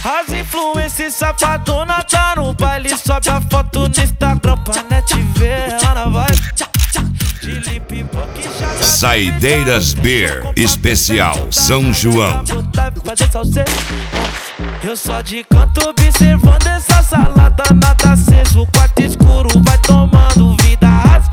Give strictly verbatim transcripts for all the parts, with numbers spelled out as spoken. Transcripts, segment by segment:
As influências safadona tá no baile, sobe a foto no Instagram pra net ver. Ela na vibe de lip pop. Saideiras Beer Especial São João. Eu só de canto observando essa salada, nada aceso, o quarto escuro vai tomando vida.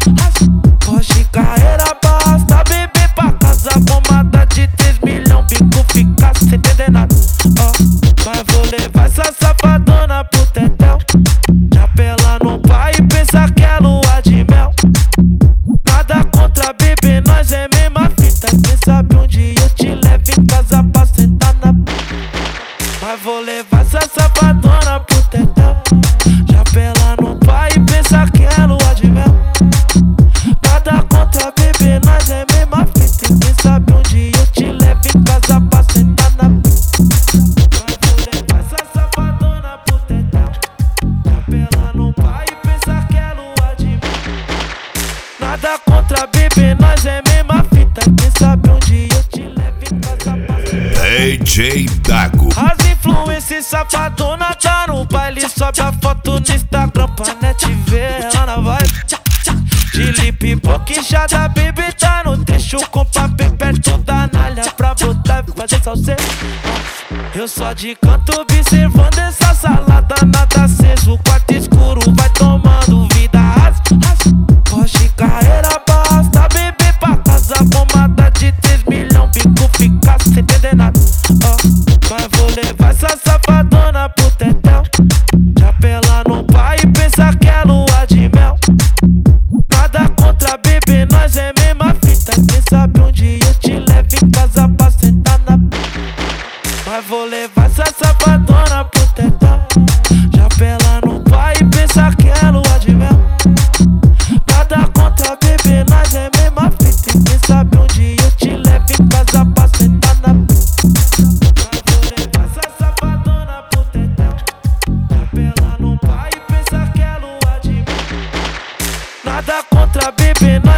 Hoje carreira basta, beber pra casa, bomada de três milhões, bico fica sem entender nada. Oh, mas vou levar essa safadona pro tetel, já pela no pai e pensa que é lua de mel. Nada contra beber, nós é mesma fita, quem sabe um dia eu te levo em casa pra sentar na... Mas vou levar essa safadona pro tetel, já pela no pai e pensa que é lua de mel. Nada contra beber, nós é mesma fita, e quem sabe um dia eu te levo em casa pra sentar na... Mas vou levar essa safadona pro tetel, já pela no pai e pensa que é lua de mel. Nada contra beber, nós é mesma fita, quem sabe um dia eu te levo em casa pra sentar. D J Dago. As influências safadona tá no baile, sobe a foto no Instagram pra net ver. Ela na vibe de lip boquinchada, baby tá no trecho com papel perto da nalha pra botar e fazer salseiro. Eu só de canto observando essa salada, nada aceso, o quarto escuro vai tomando vida. Hoje carreira basta, beber pra casa, bomada de três milhões, bico fica sem entender nada. Oh, mas vou levar essa safadona pro tetel, já pela no pai e pensa que é lua de mel. Nada contra beber, nós é mesma fita, quem sabe um dia eu te levo em casa pra sentar na... Mas vou levar essa safadona pro tetel, já pela no pai e pensa que é lua de mel. Nada contra beber, nós é mesma fita, quem sabe um dia eu te levo em casa pra sentar na... Mas vou levar essa safadona pro tetel, já pela no pai e pensa que é lua de mel. Nada contra beber, nós